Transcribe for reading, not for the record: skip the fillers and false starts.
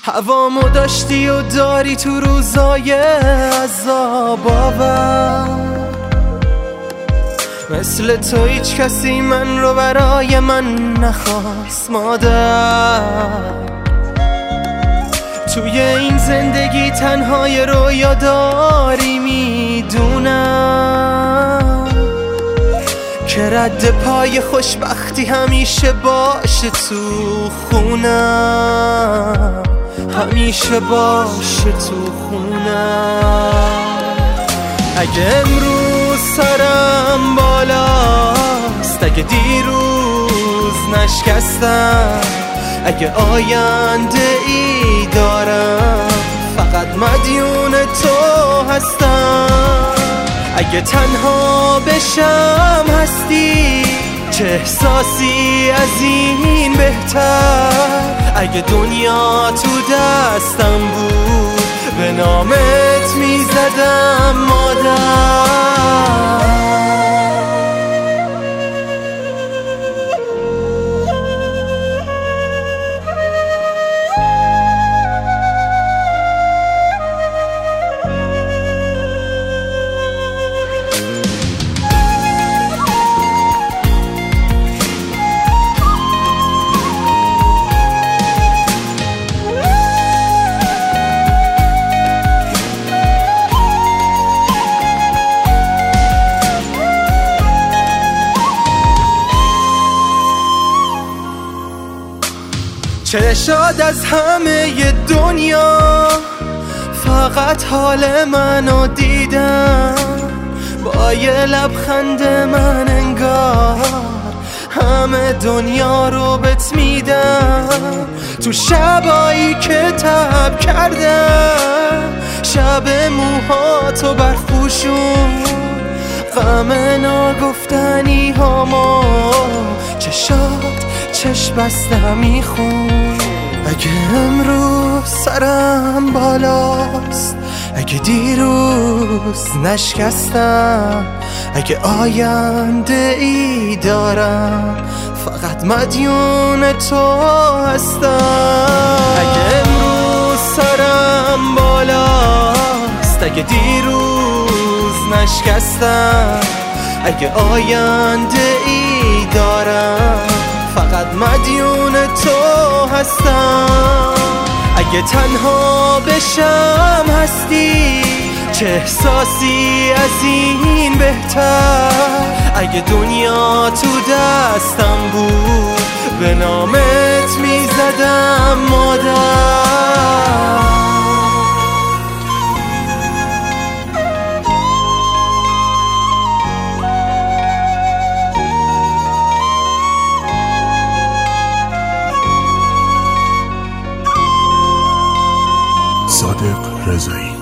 هوامو داشتی و داری تو روزای عذاب آور. مثل تو هیچ کسی من رو برای من نخواست مادر. توی این زندگی تنهای رویا داری میدونم که رد پای خوشبختی همیشه باشه تو خونم، همیشه باشه تو خونم. اگه امروز سرم بالاست، اگه دیروز نشکستم، اگه آینده ای دارم فقط مدیون تو هستم. اگه تنها بشم هستی چه احساسی از این بهتر. اگه دنیا تو دستم بود به نامت میزدم مادر. چه شاد از همه دنیا فقط حال منو دیدم، با یه لبخند من انگار همه دنیا رو بهت میدم. تو شبایی که تب کردم، شب موهاتو برفوشون، غم ناگفتنی هامو چشات چشم بسته میخون. اگه امروز سرم بالاست، اگه دیروز نشکستم، اگه آینده ای دارم فقط مدیون تو هستم. اگه امروز سرم بالاست، اگه دیروز نشکستم، اگه آینده ای دارم فقط مدیون تو هستم. اگه تنها بشم هستی چه احساسی از این بهتر. اگه دنیا تو دستم بود به نامت میزدم مادر. صادق رضایی.